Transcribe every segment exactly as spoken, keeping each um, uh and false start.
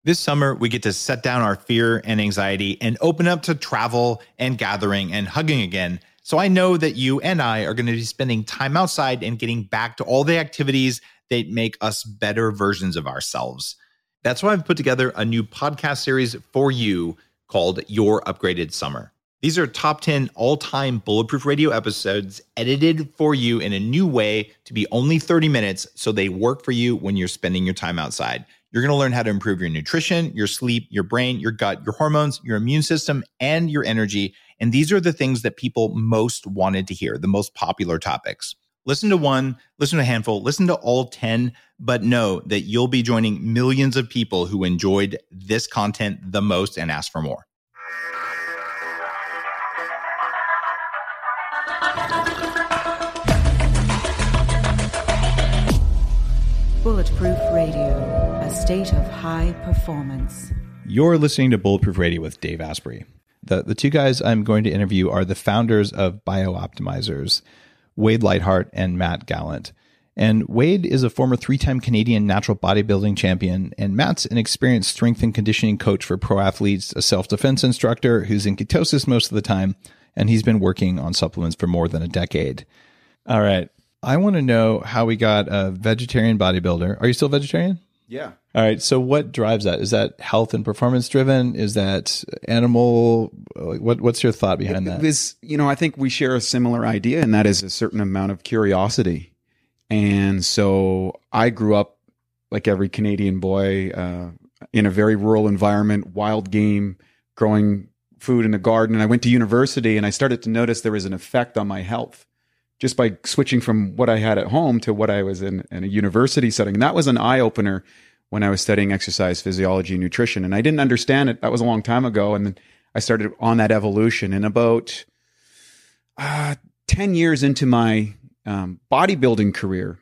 This summer, we get to set down our fear and anxiety and open up to travel and gathering and hugging again. So I know that you and I are going to be spending time outside and getting back to all the activities that make us better versions of ourselves. That's why I've put together a new podcast series for you called Your Upgraded Summer. These are top ten all-time Bulletproof Radio episodes edited for you in a new way to be only thirty minutes so they work for you when you're spending your time outside. You're going to learn how to improve your nutrition, your sleep, your brain, your gut, your hormones, your immune system, and your energy. And these are the things that people most wanted to hear, the most popular topics. Listen to one, listen to a handful, listen to all ten, but know that you'll be joining millions of people who enjoyed this content the most and asked for more. Bulletproof Radio, a state of high performance. You're listening to Bulletproof Radio with Dave Asprey. The, the two guys I'm going to interview are the founders of BiOptimizers, Wade Lightheart and Matt Gallant. And Wade is a former three-time Canadian natural bodybuilding champion, and Matt's an experienced strength and conditioning coach for pro athletes, a self-defense instructor who's in ketosis most of the time, and he's been working on supplements for more than a decade. All right. I want to know how we got a vegetarian bodybuilder. Are you still vegetarian? Yeah. All right. So what drives that? Is that health and performance driven? Is that animal? What, what's your thought behind it, that? It was, you know, I think we share a similar idea, and that is a certain amount of curiosity. And so I grew up like every Canadian boy uh, in a very rural environment, wild game, growing food in a garden. And I went to university and I started to notice there was an effect on my health just by switching from what I had at home to what I was in, in a university setting. And that was an eye-opener when I was studying exercise physiology and nutrition. And I didn't understand it. That was a long time ago. And then I started on that evolution. And about uh, ten years into my um, bodybuilding career,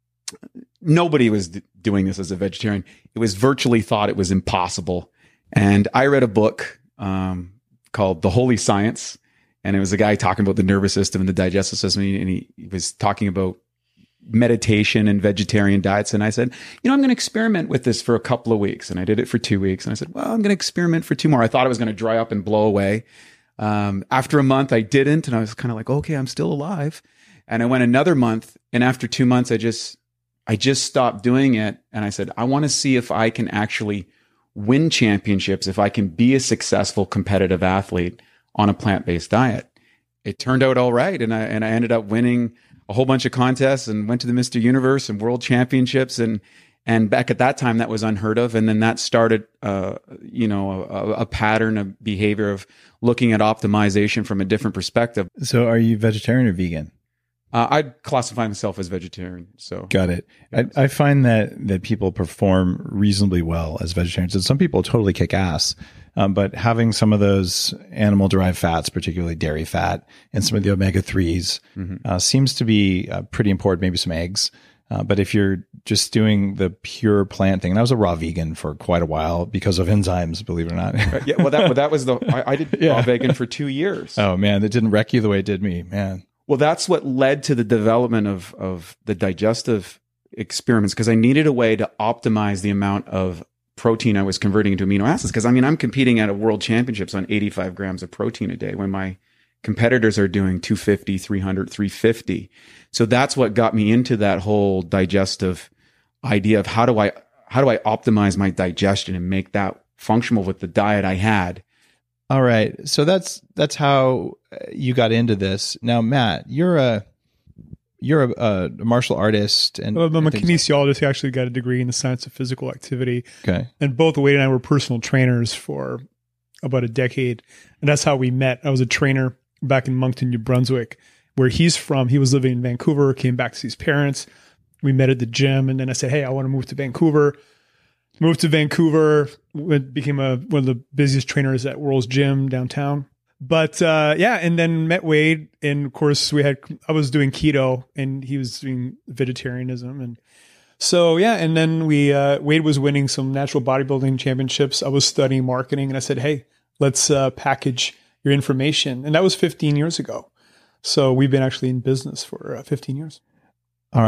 nobody was d- doing this as a vegetarian. It was virtually thought it was impossible. And I read a book um, called The Holy Science. And it was a guy talking about the nervous system and the digestive system. And he, he was talking about meditation and vegetarian diets. And I said, you know, I'm going to experiment with this for a couple of weeks. And I did it for two weeks. And I said, well, I'm going to experiment for two more. I thought it was going to dry up and blow away. Um, after a month, I didn't. And I was kind of like, okay, I'm still alive. And I went another month. And after two months, I just, I just stopped doing it. And I said, I want to see if I can actually win championships, if I can be a successful competitive athlete on a plant-based diet. It turned out all right. And I, and I ended up winning a whole bunch of contests and went to the Mister Universe and World Championships. And, and back at that time, that was unheard of. And then that started, uh, you know, a, a pattern of behavior of looking at optimization from a different perspective. So are you vegetarian or vegan? Uh, I'd classify myself as vegetarian. So got it. I, I find that that people perform reasonably well as vegetarians, and some people totally kick ass. Um, but having some of those animal-derived fats, particularly dairy fat, and some of the omega threes, mm-hmm. uh, seems to be uh, pretty important. Maybe some eggs. Uh, but if you're just doing the pure plant thing, and I was a raw vegan for quite a while because of enzymes, believe it or not. yeah, well, that well, that was the I, I did yeah. raw vegan for two years. Oh man, that didn't wreck you the way it did me, man. Well, that's what led to the development of of the digestive experiments, because I needed a way to optimize the amount of protein I was converting into amino acids. Because I mean, I'm competing at a world championships on eighty-five grams of protein a day when my competitors are doing two fifty, three hundred, three fifty. So that's what got me into that whole digestive idea of how do I how do I optimize my digestion and make that functional with the diet I had. All right. So that's that's how you got into this. Now, Matt, you're a you're a, a martial artist, and I'm and a kinesiologist like. who actually got a degree in the science of physical activity. Okay. And both Wade and I were personal trainers for about a decade, and that's how we met. I was a trainer back in Moncton, New Brunswick, where he's from. He was living in Vancouver, came back to see his parents. We met at the gym, and then I said, "Hey, I want to move to Vancouver." Moved to Vancouver, went, became a, one of the busiest trainers at World's Gym downtown. But uh, yeah, and then met Wade. And of course, we had I was doing keto and he was doing vegetarianism. And so, yeah, and then we uh, Wade was winning some natural bodybuilding championships. I was studying marketing and I said, hey, let's uh, package your information. And that was fifteen years ago. So we've been actually in business for uh, fifteen years. All right.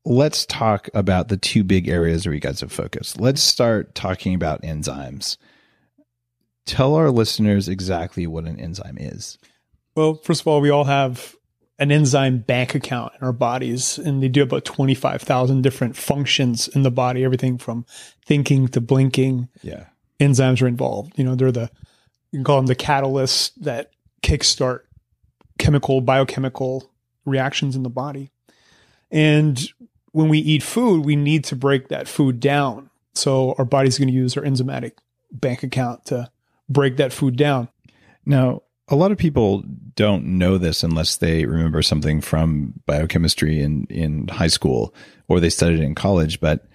let's talk about the two big areas where you guys have focused. Let's start talking about enzymes. Tell our listeners exactly what an enzyme is. Well, first of all, we all have an enzyme bank account in our bodies, and they do about twenty-five thousand different functions in the body, everything from thinking to blinking. Yeah. Enzymes are involved. You know, they're the, you can call them the catalysts that kickstart chemical, biochemical reactions in the body. And when we eat food, we need to break that food down. So our body's going to use our enzymatic bank account to break that food down. Now, a lot of people don't know this unless they remember something from biochemistry in, in high school or they studied it in college. But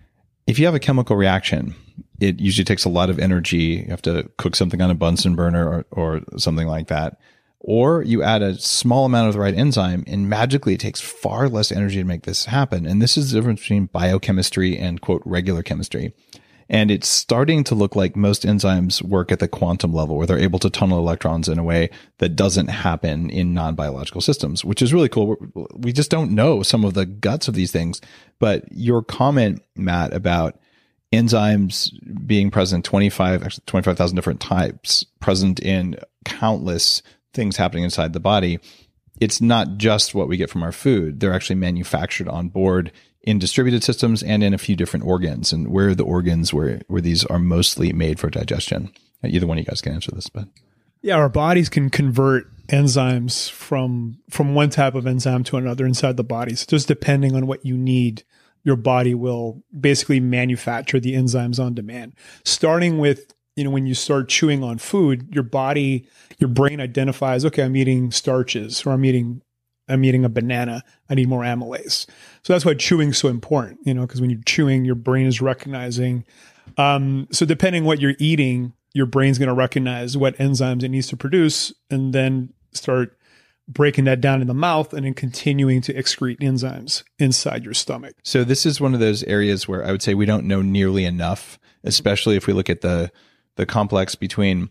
if you have a chemical reaction, it usually takes a lot of energy. You have to cook something on a Bunsen burner or, or something like that. Or you add a small amount of the right enzyme and magically it takes far less energy to make this happen. And this is the difference between biochemistry and, quote, regular chemistry. And it's starting to look like most enzymes work at the quantum level where they're able to tunnel electrons in a way that doesn't happen in non-biological systems, which is really cool. We just don't know some of the guts of these things. But your comment, Matt, about enzymes being present twenty-five, actually twenty-five thousand different types, present in countless things happening inside the body. It's not just what we get from our food. They're actually manufactured on board in distributed systems and in a few different organs. And where are the organs where, where these are mostly made for digestion? Either one of you guys can answer this, but yeah, our bodies can convert enzymes from from one type of enzyme to another inside the body. So just depending on what you need, your body will basically manufacture the enzymes on demand. Starting with, you know, when you start chewing on food, your body, your brain identifies, okay, I'm eating starches, or I'm eating, I'm eating a banana. I need more amylase. So that's why chewing is so important, you know, because when you're chewing, your brain is recognizing. Um, so depending what you're eating, your brain's going to recognize what enzymes it needs to produce, and then start breaking that down in the mouth and then continuing to excrete enzymes inside your stomach. So this is one of those areas where I would say we don't know nearly enough, especially if we look at the the complex between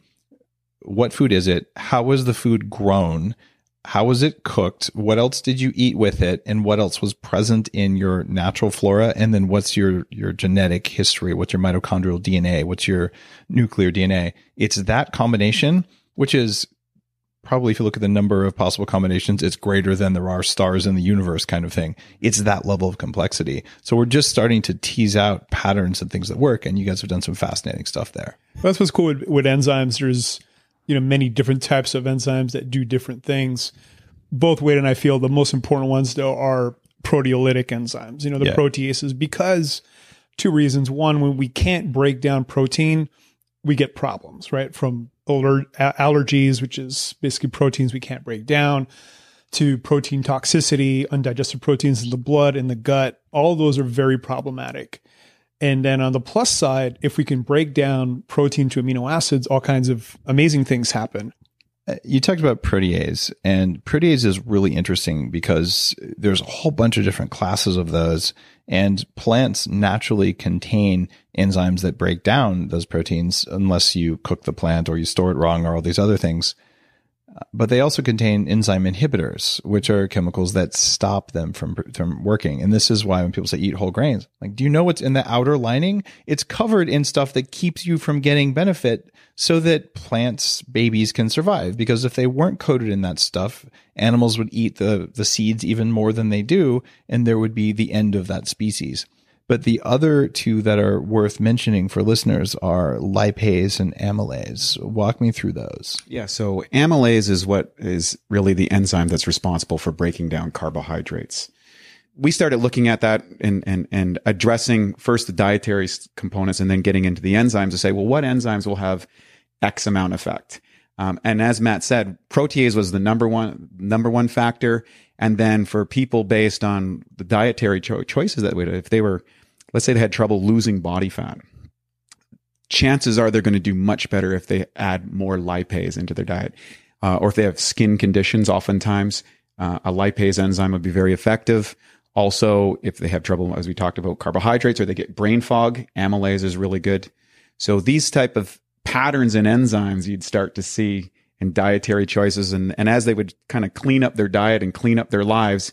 what food is it, how was the food grown, how was it cooked, what else did you eat with it, and what else was present in your natural flora, and then what's your your genetic history, what's your mitochondrial D N A, what's your nuclear D N A. It's that combination, which is probably, if you look at the number of possible combinations, it's greater than there are stars in the universe kind of thing. It's that level of complexity. So we're just starting to tease out patterns and things that work, and you guys have done some fascinating stuff there. That's what's cool with, with enzymes. There's, you know, many different types of enzymes that do different things. Both Wade and I feel the most important ones, though, are proteolytic enzymes, you know, the Yeah. proteases, because two reasons. One, when we can't break down protein, we get problems, right? From aller- allergies, which is basically proteins we can't break down, to protein toxicity, undigested proteins in the blood, in the gut. All of those are very problematic. And then on the plus side, if we can break down protein to amino acids, all kinds of amazing things happen. You talked about protease, and protease is really interesting because there's a whole bunch of different classes of those, and plants naturally contain enzymes that break down those proteins unless you cook the plant or you store it wrong or all these other things. But they also contain enzyme inhibitors, which are chemicals that stop them from, from working. And this is why when people say eat whole grains, like, do you know what's in the outer lining? It's covered in stuff that keeps you from getting benefit so that plants, babies can survive. Because if they weren't coated in that stuff, animals would eat the, the seeds even more than they do, and there would be the end of that species. But the other two that are worth mentioning for listeners are lipase and amylase. Walk me through those. Yeah, so amylase is what is really the enzyme that's responsible for breaking down carbohydrates. We started looking at that and, and, and addressing first the dietary components and then getting into the enzymes to say, well, what enzymes will have X amount effect? Um, and as Matt said, protease was the number one, number one factor. And then for people based on the dietary cho- choices that we did, if they were, let's say they had trouble losing body fat, chances are they're going to do much better if they add more lipase into their diet. Uh, or if they have skin conditions, oftentimes uh, a lipase enzyme would be very effective. Also, if they have trouble, as we talked about, carbohydrates, or they get brain fog, amylase is really good. So these type of patterns in enzymes you'd start to see in dietary choices. And, and as they would kind of clean up their diet and clean up their lives,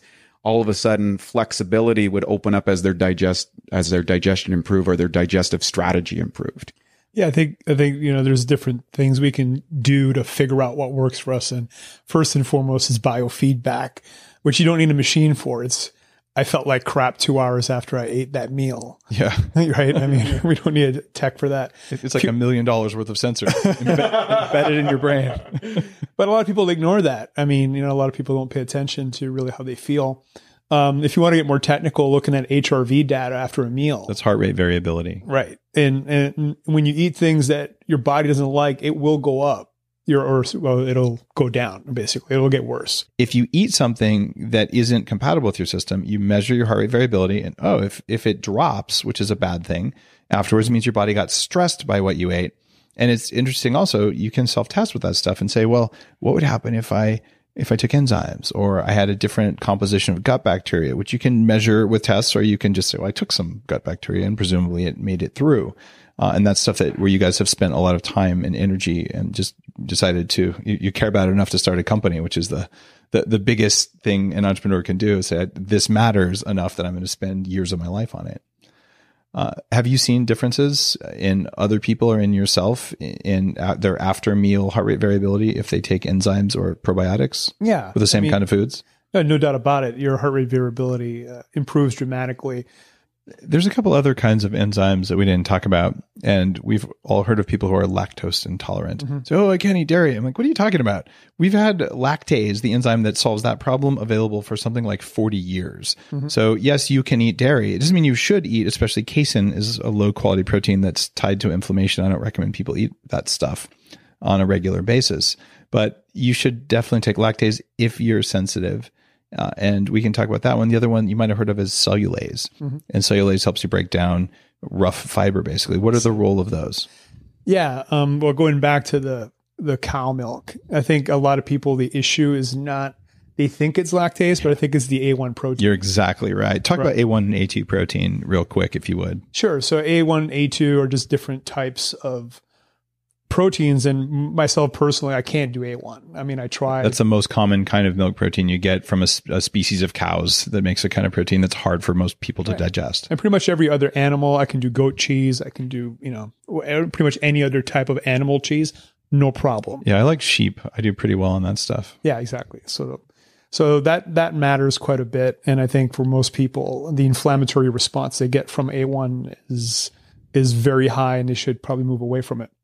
all of a sudden flexibility would open up as their digest as their digestion improved or their digestive strategy improved. Yeah, I think I think you know there's different things we can do to figure out what works for us, and first and foremost is biofeedback, which you don't need a machine for. It's I felt like crap two hours after I ate that meal. Yeah, right. I mean, we don't need a tech for that. It's like a million dollars worth of sensors embed, embedded in your brain. But a lot of people ignore that. I mean, you know, a lot of people don't pay attention to really how they feel. Um, if you want to get more technical, looking at H R V data after a meal. That's heart rate variability. Right. And and when you eat things that your body doesn't like, it will go up. Your or well, it'll go down, basically. It'll get worse. If you eat something that isn't compatible with your system, you measure your heart rate variability, and oh, if if it drops, which is a bad thing, afterwards it means your body got stressed by what you ate. And it's interesting also, you can self-test with that stuff and say, well, what would happen if I if I took enzymes, or I had a different composition of gut bacteria, which you can measure with tests, or you can just say, well, I took some gut bacteria and presumably it made it through. Uh, and that's stuff that where you guys have spent a lot of time and energy and just decided to, you, you care about it enough to start a company, which is the, the, the biggest thing an entrepreneur can do, is say, this matters enough that I'm going to spend years of my life on it. Uh, have you seen differences in other people or in yourself in, in their after meal heart rate variability if they take enzymes or probiotics? Yeah. With the same I mean, kind of foods? No, no doubt about it. Your heart rate variability uh, improves dramatically. There's a couple other kinds of enzymes that we didn't talk about, and we've all heard of people who are lactose intolerant. Mm-hmm. So, oh, I can't eat dairy. I'm like, what are you talking about? We've had lactase, the enzyme that solves that problem, available for something like forty years. Mm-hmm. So yes, you can eat dairy. It doesn't mean you should eat, especially casein is a low quality protein that's tied to inflammation. I don't recommend people eat that stuff on a regular basis, but you should definitely take lactase if you're sensitive. Uh, and we can talk about that one. The other one you might have heard of is cellulase. Mm-hmm. And cellulase helps you break down rough fiber, basically. What are the role of those? Yeah. Um, well, going back to the, the cow milk, I think a lot of people, the issue is not, they think it's lactase, but I think it's the A one protein. You're exactly right. Talk right. about A one and A two protein real quick, if you would. Sure. So A one, A two are just different types of proteins, and myself personally, I can't do A one. I mean, I tried. That's the most common kind of milk protein you get from a, a species of cows that makes a kind of protein that's hard for most people to right. digest. And pretty much every other animal, I can do goat cheese. I can do, you know, pretty much any other type of animal cheese, no problem. Yeah, I like sheep. I do pretty well on that stuff. Yeah, exactly. So, so that that matters quite a bit. And I think for most people, the inflammatory response they get from A one is is very high, and they should probably move away from it.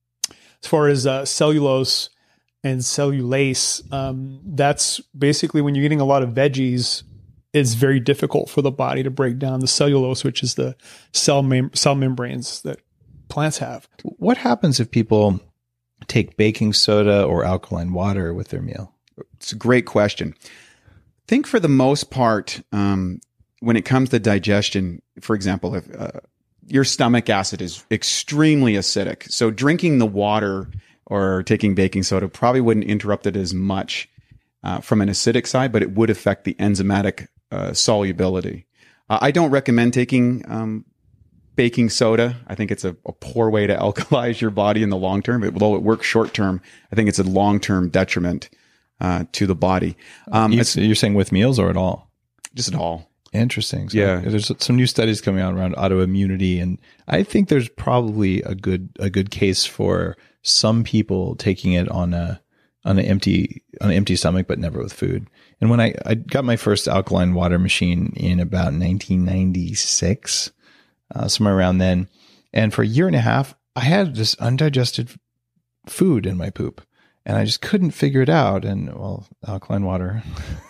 As far as uh, cellulose and cellulase, um, that's basically when you're eating a lot of veggies, it's very difficult for the body to break down the cellulose, which is the cell mem- cell membranes that plants have. What happens if people take baking soda or alkaline water with their meal? It's a great question. I think for the most part, um, when it comes to digestion, for example, if uh, your stomach acid is extremely acidic. So drinking the water or taking baking soda probably wouldn't interrupt it as much uh, from an acidic side, but it would affect the enzymatic uh, solubility. Uh, I don't recommend taking um, baking soda. I think it's a, a poor way to alkalize your body in the long term. But although it works short term, I think it's a long term detriment uh, to the body. Um, you, you're saying with meals or at all? Just at all. Interesting. So yeah, there's some new studies coming out around autoimmunity, and I think there's probably a good a good case for some people taking it on a on an empty on an empty stomach, but never with food. And when I, I got my first alkaline water machine in about nineteen ninety-six, uh, somewhere around then, and for a year and a half, I had this undigested food in my poop, and I just couldn't figure it out. And well, alkaline water.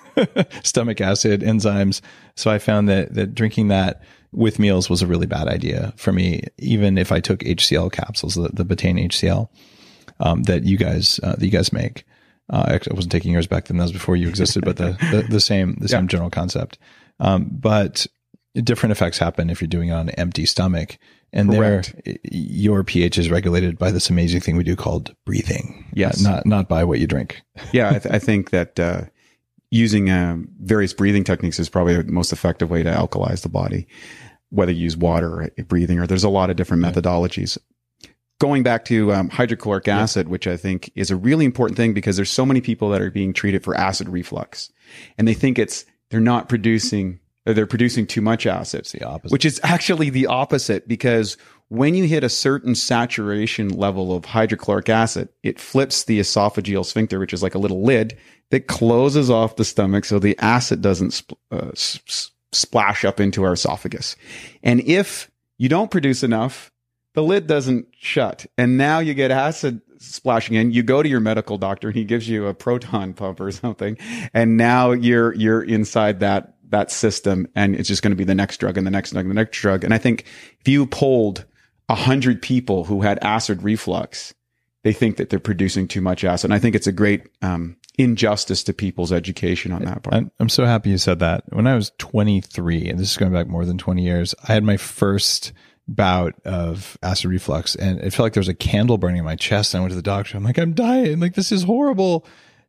Stomach acid, enzymes. So I found that that drinking that with meals was a really bad idea for me, even if I took H C L capsules, the, the betaine H C L um, that you guys uh, that you guys make. Uh, I wasn't taking yours back then; that was before you existed, but the the, the same the same yeah. general concept. Um, but different effects happen if you're doing it on an empty stomach, and Correct. there your pH is regulated by this amazing thing we do called breathing. Yes, uh, not not by what you drink. Yeah, I, th- I think that. Uh, Using uh, various breathing techniques is probably the most effective way to alkalize the body, whether you use water or breathing, or there's a lot of different right. methodologies. Going back to um, hydrochloric acid, yeah. which I think is a really important thing because there's so many people that are being treated for acid reflux, and they think it's they're not producing, or they're producing too much acid. It's the opposite. Which is actually the opposite, because when you hit a certain saturation level of hydrochloric acid, it flips the esophageal sphincter, which is like a little lid that closes off the stomach so the acid doesn't sp- uh, s- splash up into our esophagus. And if you don't produce enough, the lid doesn't shut. And now you get acid splashing in. You go to your medical doctor and he gives you a proton pump or something. And now you're you're inside that that system, and it's just going to be the next drug and the next drug and the next drug. And I think if you polled a hundred people who had acid reflux, they think that they're producing too much acid. And I think it's a great um, injustice to people's education on that part. I'm, I'm so happy you said that. When I was twenty-three, and this is going back more than twenty years, I had my first bout of acid reflux, and it felt like there was a candle burning in my chest. And I went to the doctor. I'm like, I'm dying. Like, this is horrible.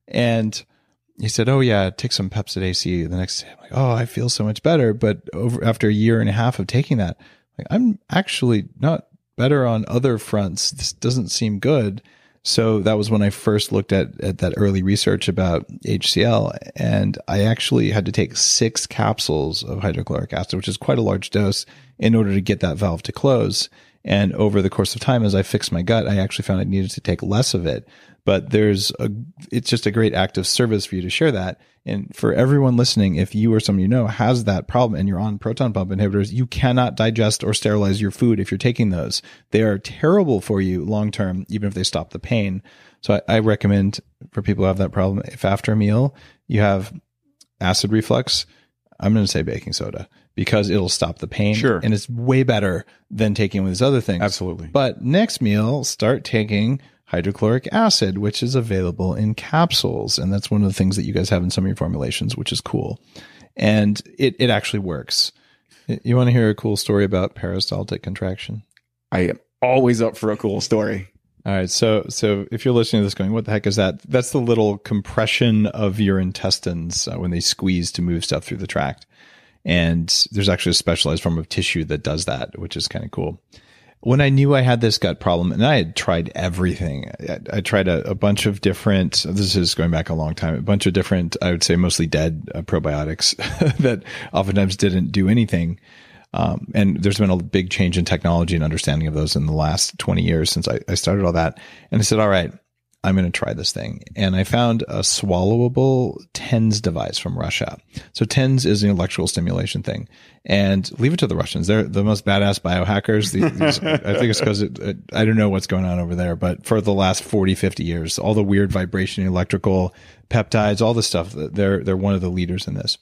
And he said, oh yeah, take some Pepsid A C the next day. I'm like, oh, I feel so much better. But over after a year and a half of taking that, like, I'm actually not better on other fronts. This doesn't seem good. So that was when I first looked at, at that early research about H C L. And I actually had to take six capsules of hydrochloric acid, which is quite a large dose, in order to get that valve to close. And over the course of time, as I fixed my gut, I actually found I needed to take less of it. But there's a, it's just a great act of service for you to share that. And for everyone listening, if you or someone you know has that problem and you're on proton pump inhibitors, you cannot digest or sterilize your food if you're taking those. They are terrible for you long term, even if they stop the pain. So I, I recommend for people who have that problem, if after a meal you have acid reflux, I'm going to say baking soda, because it'll stop the pain. Sure. And it's way better than taking one of these other things. Absolutely. But next meal, start taking hydrochloric acid, which is available in capsules. And that's one of the things that you guys have in some of your formulations, which is cool. And it, it actually works. You want to hear a cool story about peristaltic contraction? I am always up for a cool story. All right. So, so if you're listening to this going, what the heck is that? That's the little compression of your intestines uh, when they squeeze to move stuff through the tract. And there's actually a specialized form of tissue that does that, which is kind of cool. When I knew I had this gut problem, and I had tried everything, I, I tried a, a bunch of different, this is going back a long time, a bunch of different, I would say mostly dead uh, probiotics that oftentimes didn't do anything. Um, and there's been a big change in technology and understanding of those in the last twenty years since I, I started all that. And I said, all right, I'm going to try this thing. And I found a swallowable TENS device from Russia. So TENS is an electrical stimulation thing. And leave it to the Russians. They're the most badass biohackers. These, these, I think it's because it, it, I don't know what's going on over there, but for the last forty, fifty years, all the weird vibration, electrical peptides, all this stuff, they're, they're one of the leaders in this.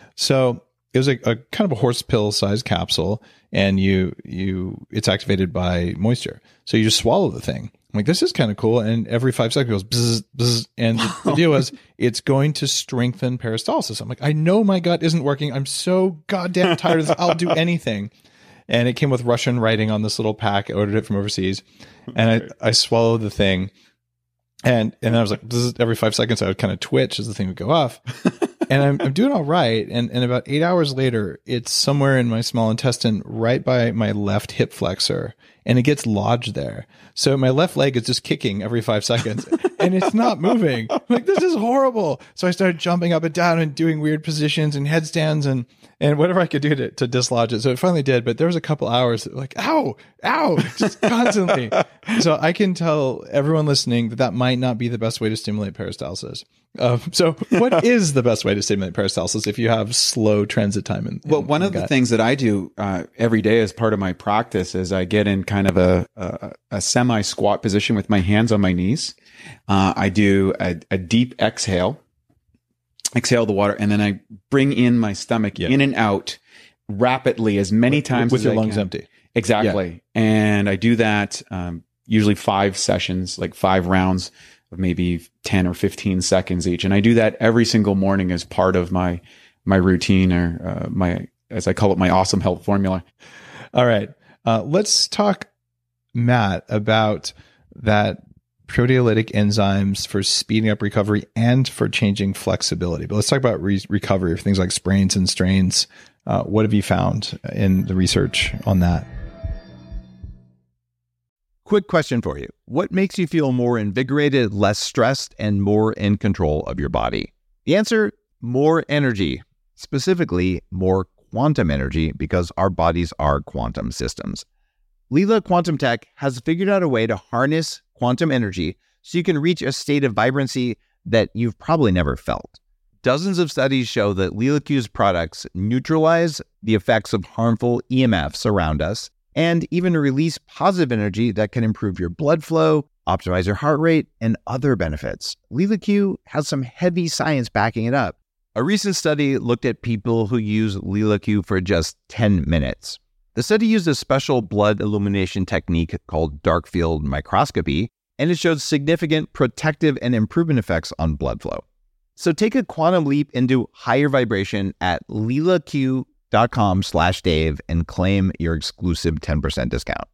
So it was a, a kind of a horse pill sized capsule, and you, you, it's activated by moisture. So you just swallow the thing. I'm like, this is kind of cool. And every five seconds it goes bzz, bzz. And the, the deal was, it's going to strengthen peristalsis. I'm like, I know my gut isn't working. I'm so goddamn tired of this. I'll do anything. And it came with Russian writing on this little pack. I ordered it from overseas. And I, I swallowed the thing. And, and then I was like, this is every five seconds I would kind of twitch as the thing would go off. And I'm, I'm doing all right. And, and about eight hours later, it's somewhere in my small intestine, right by my left hip flexor. And it gets lodged there. So my left leg is just kicking every five seconds and it's not moving. I'm like, this is horrible. So I started jumping up and down and doing weird positions and headstands and, and whatever I could do to, to dislodge it. So it finally did, but there was a couple hours like, ow, ow, just constantly. So I can tell everyone listening that that might not be the best way to stimulate peristalsis. Uh, so what is the best way to stimulate peristalsis if you have slow transit time? In, in well, one in of gut? the things that I do uh, every day as part of my practice is I get in kind of a, a, a semi-squat position with my hands on my knees. Uh, I do a, a deep exhale, exhale the water, and then I bring in my stomach yeah. in and out rapidly as many with, times with as your I lungs can. empty. Exactly. Yeah. And I do that um, usually five sessions, like five rounds of maybe ten or fifteen seconds each. And I do that every single morning as part of my, my routine, or uh, my, as I call it, my awesome health formula. All right. Uh, let's talk, Matt, about that proteolytic enzymes for speeding up recovery and for changing flexibility. But let's talk about re- recovery for things like sprains and strains. Uh, what have you found in the research on that? Quick question for you. What makes you feel more invigorated, less stressed, and more in control of your body? The answer, more energy. specifically more quantum energy, because our bodies are quantum systems. Leela Quantum Tech has figured out a way to harness quantum energy so you can reach a state of vibrancy that you've probably never felt. Dozens of studies show that LeelaQ's products neutralize the effects of harmful E M Fs around us and even release positive energy that can improve your blood flow, optimize your heart rate, and other benefits. LeelaQ has some heavy science backing it up. A recent study looked at people who use LeelaQ for just ten minutes. The study used a special blood illumination technique called dark field microscopy, and it showed significant protective and improvement effects on blood flow. So take a quantum leap into higher vibration at leelaq.com slash Dave and claim your exclusive ten percent discount.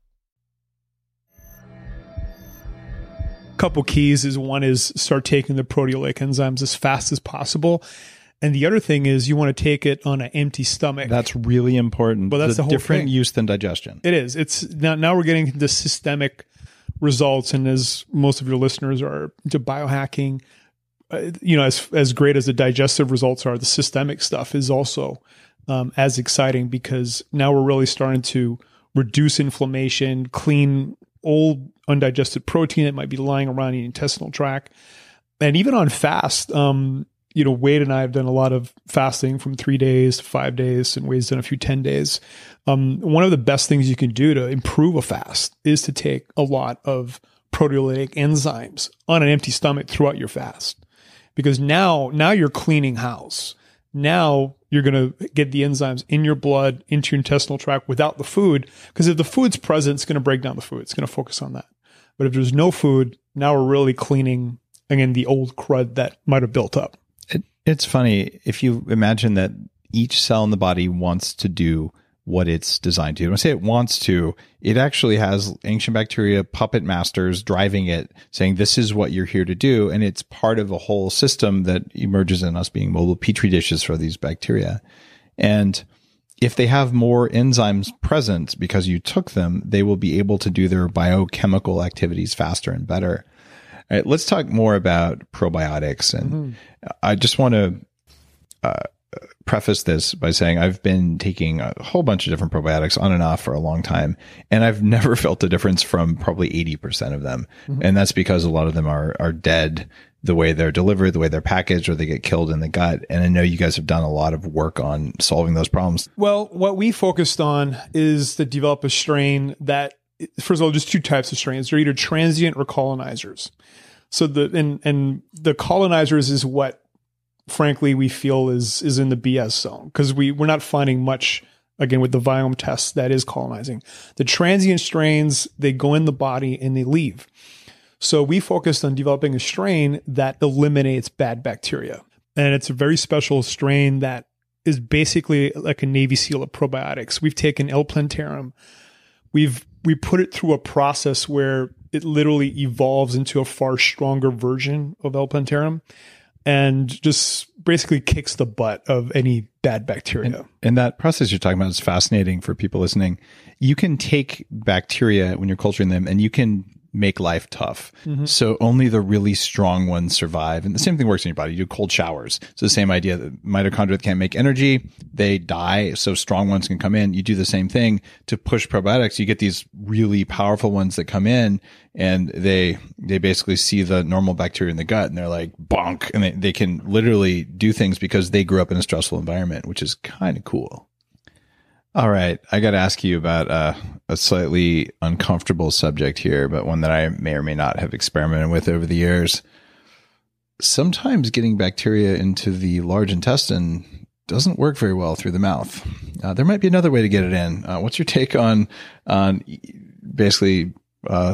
Couple keys is one is start taking the proteolytic enzymes as fast as possible. And the other thing is you want to take it on an empty stomach. That's really important. Well, that's It's the a whole different thing. use than digestion. It is. It's now, now we're getting the systemic results. And as most of your listeners are into biohacking, uh, you know, as, as great as the digestive results are, the systemic stuff is also um, as exciting, because now we're really starting to reduce inflammation, clean old undigested protein that might be lying around the intestinal tract. And even on fast, um, you know, Wade and I have done a lot of fasting from three days to five days, and Wade's done a few ten days. Um, one of the best things you can do to improve a fast is to take a lot of proteolytic enzymes on an empty stomach throughout your fast, because now, now you're cleaning house. Now you're going to get the enzymes in your blood, into your intestinal tract without the food, because if the food's present, it's going to break down the food. It's going to focus on that. But if there's no food, now we're really cleaning, again, the old crud that might have built up. It, it's funny, if you imagine that each cell in the body wants to do what it's designed to. When I say it wants to, it actually has ancient bacteria puppet masters driving it, saying this is what you're here to do. And it's part of a whole system that emerges in us being mobile petri dishes for these bacteria. And if they have more enzymes present because you took them, they will be able to do their biochemical activities faster and better. All right, let's talk more about probiotics. And mm-hmm. I just want to uh, preface this by saying I've been taking a whole bunch of different probiotics on and off for a long time, and I've never felt a difference from probably eighty percent of them. Mm-hmm. And that's because a lot of them are are dead the way they're delivered, the way they're packaged, or they get killed in the gut. And I know you guys have done a lot of work on solving those problems. Well, what we focused on is to develop a strain that, first of all, just two types of strains. They're either transient or colonizers. So the and and the colonizers is what, frankly, we feel is is in the B S zone, because we we're not finding much, again, with the Viome tests, that is colonizing. The transient strains, they go in the body and they leave. So we focused on developing a strain that eliminates bad bacteria, and it's a very special strain that is basically like a Navy SEAL of probiotics. We've taken L-Plantarum, we've we put it through a process where it literally evolves into a far stronger version of L-Plantarum, and just basically kicks the butt of any bad bacteria. And, and that process you're talking about is fascinating for people listening. You can take bacteria when you're culturing them, and you can make life tough. Mm-hmm. So only the really strong ones survive. And the same thing works in your body. You do cold showers. It's the same idea that mitochondria can't make energy. They die. So strong ones can come in. You do the same thing to push probiotics. You get these really powerful ones that come in, and they, they basically see the normal bacteria in the gut, and they're like, bonk. And they, they can literally do things because they grew up in a stressful environment, which is kind of cool. All right. I got to ask you about uh, a slightly uncomfortable subject here, but one that I may or may not have experimented with over the years. Sometimes getting bacteria into the large intestine doesn't work very well through the mouth. Uh, there might be another way to get it in. Uh, what's your take on, on basically uh,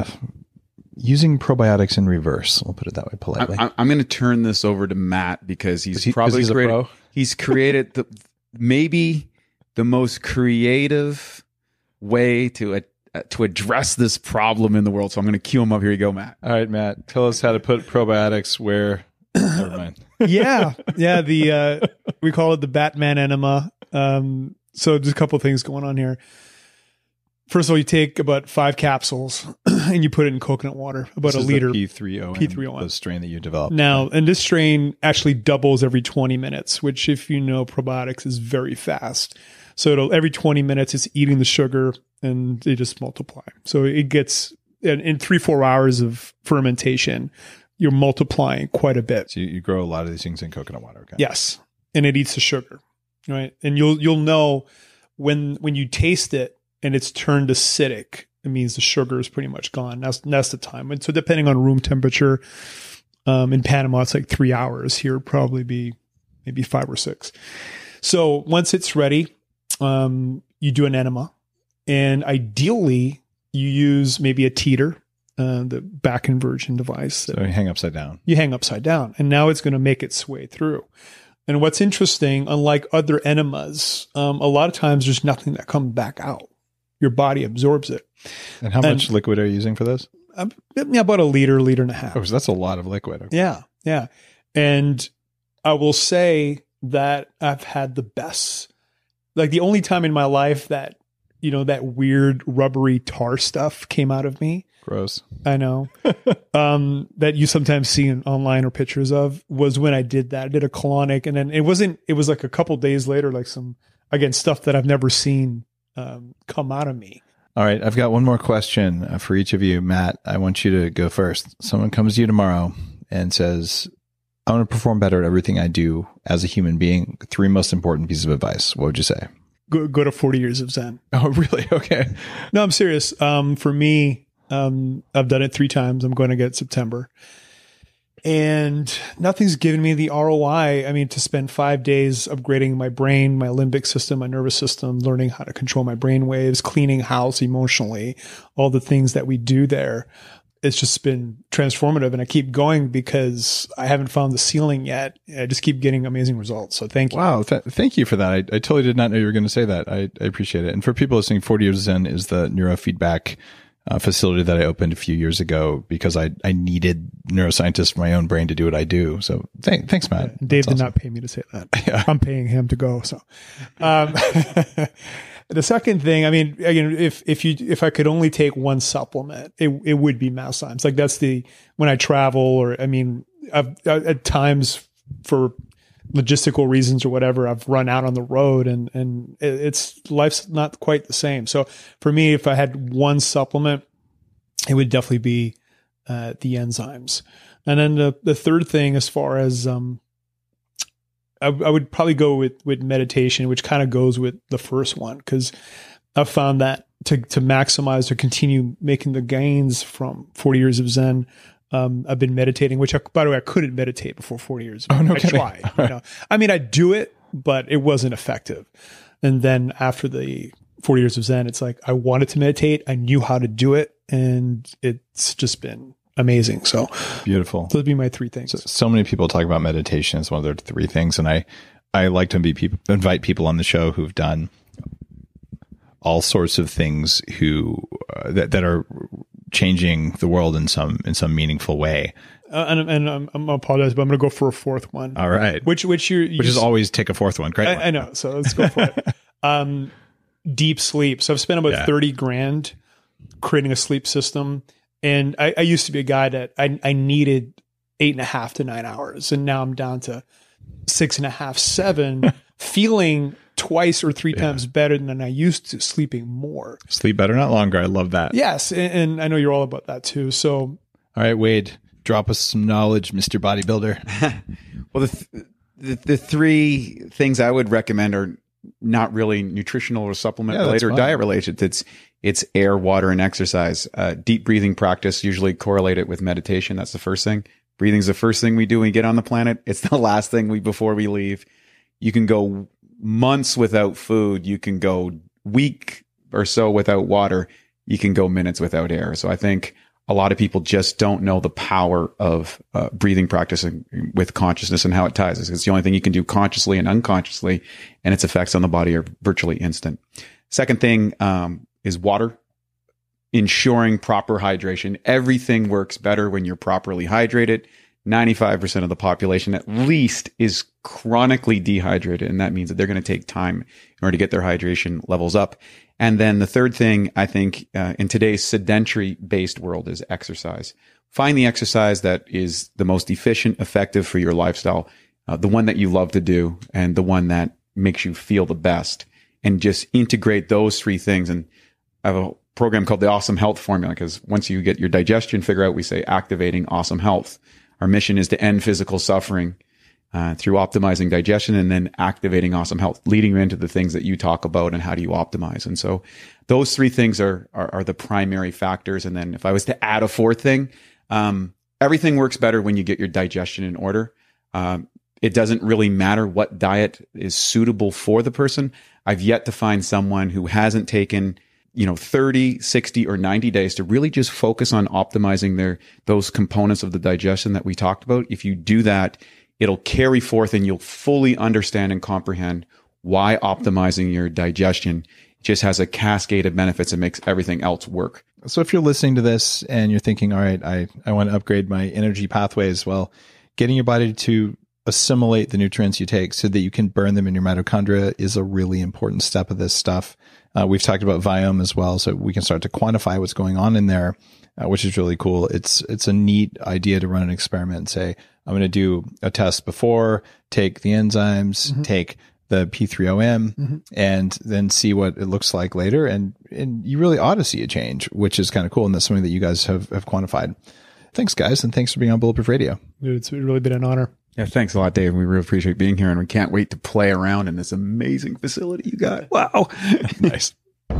using probiotics in reverse? We'll put it that way politely. I, I'm going to turn this over to Matt, because he's he, probably he's created, a pro? he's created the maybe the most creative way to uh, to address this problem in the world. So I'm going to cue him up. Here you go, Matt. All right, Matt, tell us how to put probiotics where. Never mind. yeah, yeah. The uh, we call it the Batman enema. Um, so there's a couple of things going on here. First of all, you take about five capsules and you put it in coconut water, about This a is liter. the P three O M, P three O M. the strain that you developed. Now, and this strain actually doubles every twenty minutes, which, if you know probiotics, is very fast. So it'll, every twenty minutes, it's eating the sugar and they just multiply. So it gets, in, in three, four hours of fermentation, you're multiplying quite a bit. So you, you grow a lot of these things in coconut water. Okay. Yes. And it eats the sugar, right? And you'll, you'll know when, when you taste it and it's turned acidic, it means the sugar is pretty much gone. That's, that's the time. And so depending on room temperature, um, in Panama, it's like three hours. Here it'd probably be maybe five or six. So once it's ready, um, you do an enema, and ideally you use maybe a teeter, uh, the back inversion device. So you hang upside down. You hang upside down, and now it's going to make its way through. And what's interesting, unlike other enemas, um, a lot of times there's nothing that comes back out. Your body absorbs it. And how And- much liquid are you using for this? Um, yeah, about a liter, liter and a half. Oh, so that's a lot of liquid. Okay. Yeah, yeah. And I will say that I've had the best, like the only time in my life that, you know, that weird rubbery tar stuff came out of me. Gross. I know. um, that you sometimes see in online or pictures of, was when I did that. I did a colonic, and then it wasn't, it was like a couple days later, like some, again, stuff that I've never seen um, come out of me. All right. I've got one more question uh, for each of you. Matt, I want you to go first. Someone comes to you tomorrow and says, I want to perform better at everything I do as a human being. Three most important pieces of advice. What would you say? Go, go to forty years of Zen. Oh, really? Okay. No, I'm serious. Um, for me, um, I've done it three times. I'm going to get September. And nothing's given me the R O I. I mean, to spend five days upgrading my brain, my limbic system, my nervous system, learning how to control my brain waves, cleaning house emotionally, all the things that we do there. It's just been transformative. And I keep going because I haven't found the ceiling yet. I just keep getting amazing results. So thank you. Wow. Th- thank you for that. I, I totally did not know you were going to say that. I, I appreciate it. And for people listening, forty Years Zen is the neurofeedback uh, facility that I opened a few years ago because I, I needed neuroscientists for my own brain to do what I do. So th- thanks, Matt. Dave That's did awesome. not pay me to say that. Yeah. I'm paying him to go. So, um, the second thing, I mean, again, if, if you, if I could only take one supplement, it, it would be Masszymes. Like that's the, when I travel, or, I mean, I've, at times for logistical reasons or whatever, I've run out on the road, and, and it, it's, life's not quite the same. So for me, if I had one supplement, it would definitely be, uh, the enzymes. And then the, the third thing, as far as, um, I, I would probably go with, with meditation, which kind of goes with the first one, because I've found that to, to maximize or continue making the gains from forty years of Zen, um, I've been meditating, which I, by the way, I couldn't meditate before forty years. Oh, no I kidding. tried. You know? I mean, I do it, but it wasn't effective. And then after the forty years of Zen, it's like, I wanted to meditate. I knew how to do it, and it's just been amazing. So Beautiful. those would be my three things. So, so many people talk about meditation as one of their three things, and I, I like to be people, invite people on the show who've done all sorts of things who uh, that that are changing the world in some in some meaningful way. Uh, and and I'm, I'm apologize, but I'm going to go for a fourth one. All right, Which which you which is always take a fourth one. Great. I, one. I know. So let's go for it. Um, deep sleep. So I've spent about Yeah. thirty grand creating a sleep system, and I, I used to be a guy that I I needed eight and a half to nine hours, and now I'm down to six and a half, seven, feeling twice or three Yeah. times better than I used to, sleeping more. Sleep better, not longer. I love that. Yes, and, and I know you're all about that too. So All right, Wade, drop us some knowledge, Mister Bodybuilder. Well, the, th- the the three things I would recommend are not really nutritional or supplement Yeah, that's related or fine. diet related. It's it's air, water, and exercise. Uh, deep breathing practice, usually correlate it with meditation. That's the first thing. Breathing is the first thing we do when we get on the planet. It's the last thing we before we leave. You can go months without food. You can go week or so without water. You can go minutes without air. So I think a lot of people just don't know the power of uh, breathing practice and, with consciousness and how it ties us. It's the only thing you can do consciously and unconsciously, and its effects on the body are virtually instant. Second thing um, is water. Ensuring proper hydration. Everything works better when you're properly hydrated. ninety-five percent of the population at least is chronically dehydrated, and that means that they're going to take time in order to get their hydration levels up. And then the third thing, I think, uh, in today's sedentary-based world is exercise. Find the exercise that is the most efficient, effective for your lifestyle, uh, the one that you love to do, and the one that makes you feel the best. And just integrate those three things. And I have a program called the Awesome Health Formula, because once you get your digestion figured out, we say activating awesome health. Our mission is to end physical suffering Uh, through optimizing digestion and then activating awesome health, leading you into the things that you talk about and how do you optimize. And so those three things are, are, are the primary factors. And then if I was to add a fourth thing, um, everything works better when you get your digestion in order. Um, it doesn't really matter what diet is suitable for the person. I've yet to find someone who hasn't taken, you know, thirty, sixty, or ninety days to really just focus on optimizing their, those components of the digestion that we talked about. If you do that, it'll carry forth and you'll fully understand and comprehend why optimizing your digestion just has a cascade of benefits and makes everything else work. So if you're listening to this and you're thinking, all right, I, I want to upgrade my energy pathways, well, getting your body to assimilate the nutrients you take so that you can burn them in your mitochondria is a really important step of this stuff. Uh, we've talked about Viome as well, so we can start to quantify what's going on in there, uh, which is really cool. It's it's a neat idea to run an experiment and say, I'm going to do a test before, take the enzymes, mm-hmm. take the P three O M, mm-hmm. and then see what it looks like later. And, and you really ought to see a change, which is kind of cool. And that's something that you guys have, have quantified. Thanks, guys. And thanks for being on Bulletproof Radio. Dude, it's really been an honor. Yeah, thanks a lot, Dave. We really appreciate being here, and we can't wait to play around in this amazing facility you got. Wow. Nice.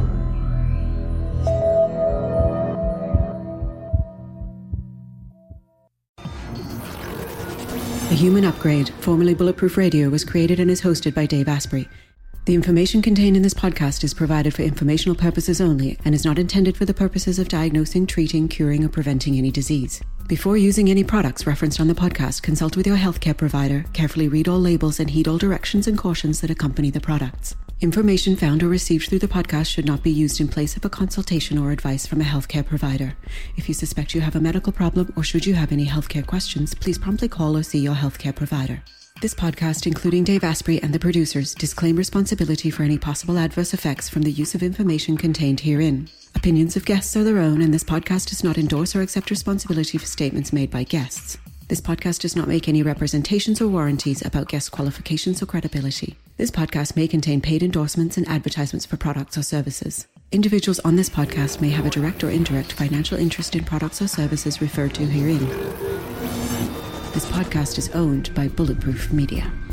The Human Upgrade, formerly Bulletproof Radio, was created and is hosted by Dave Asprey. The information contained in this podcast is provided for informational purposes only and is not intended for the purposes of diagnosing, treating, curing, or preventing any disease. Before using any products referenced on the podcast, consult with your healthcare provider, carefully read all labels, and heed all directions and cautions that accompany the products. Information found or received through the podcast should not be used in place of a consultation or advice from a healthcare provider. If you suspect you have a medical problem or should you have any healthcare questions, please promptly call or see your healthcare provider. This podcast, including Dave Asprey and the producers, disclaim responsibility for any possible adverse effects from the use of information contained herein. Opinions of guests are their own, and this podcast does not endorse or accept responsibility for statements made by guests. This podcast does not make any representations or warranties about guest qualifications or credibility. This podcast may contain paid endorsements and advertisements for products or services. Individuals on this podcast may have a direct or indirect financial interest in products or services referred to herein. This podcast is owned by Bulletproof Media.